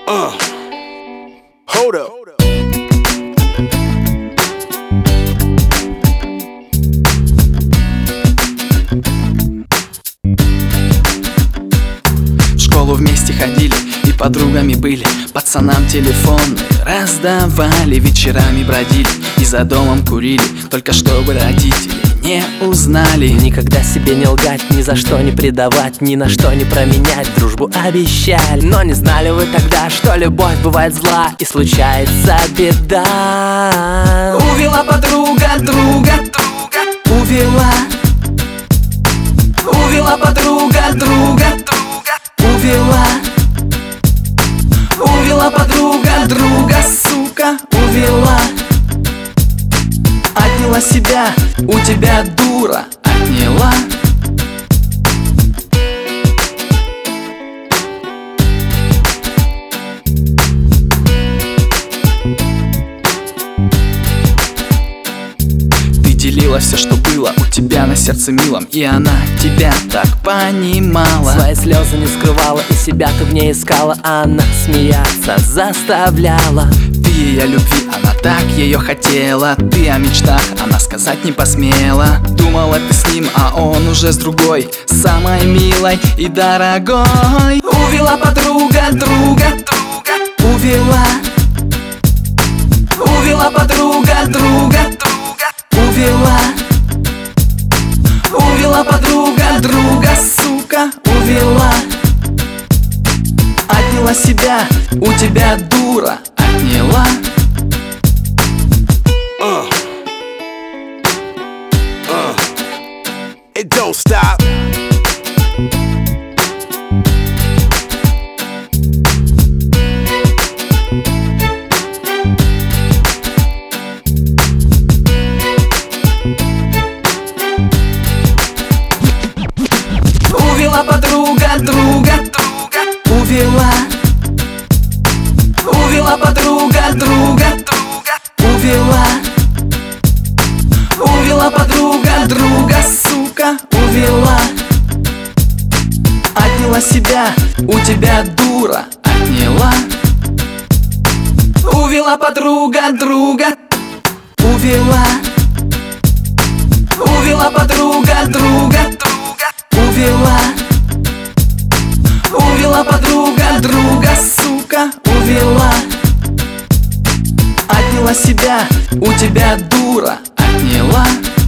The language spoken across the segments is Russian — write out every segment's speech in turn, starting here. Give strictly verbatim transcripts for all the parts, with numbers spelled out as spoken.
Uh, hold up. В школу вместе ходили и подругами были, пацанам телефоны раздавали, вечерами бродили и за домом курили, только чтобы родители не узнали. Никогда себе не лгать, ни за что не предавать, ни на что не променять, дружбу обещали. Но не знали вы тогда, что любовь бывает зла и случается беда. Увела подруга друга, друга, увела. Увела подруга друга, друга, увела. Увела подруга друга, сука, увела. Отняла себя, у тебя дура, отняла. Ты делила все, что было у тебя на сердце милом, и она тебя так понимала. Свои слезы не скрывала, и себя ты в ней искала, а она смеяться заставляла. Ты ей о любви, она так ее хотела. Ты о мечтах, она сказать не посмела. Думала ты с ним, а он уже с другой, самой милой и дорогой. Увела подруга друга, друга, увела. Увела подруга друга, друга, увела. Увела подруга друга, сука, увела. Отняла себя, у тебя дура, отняла. Uh, uh, it don't stop. Увела подруга друга, друга, увела. Увела подруга друга, друга, увела. Увела подруга друга, сука, увела. Отняла себя, у тебя дура, отняла. Увела подруга друга, увела. Увела подруга друга, друга, увела. Увела подруга друга, сука, увела. Отняла себя, у тебя дура, отняла.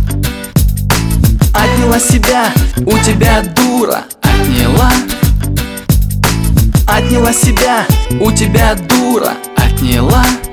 Отняла себя, у тебя дура, отняла. Отняла себя, у тебя дура, отняла.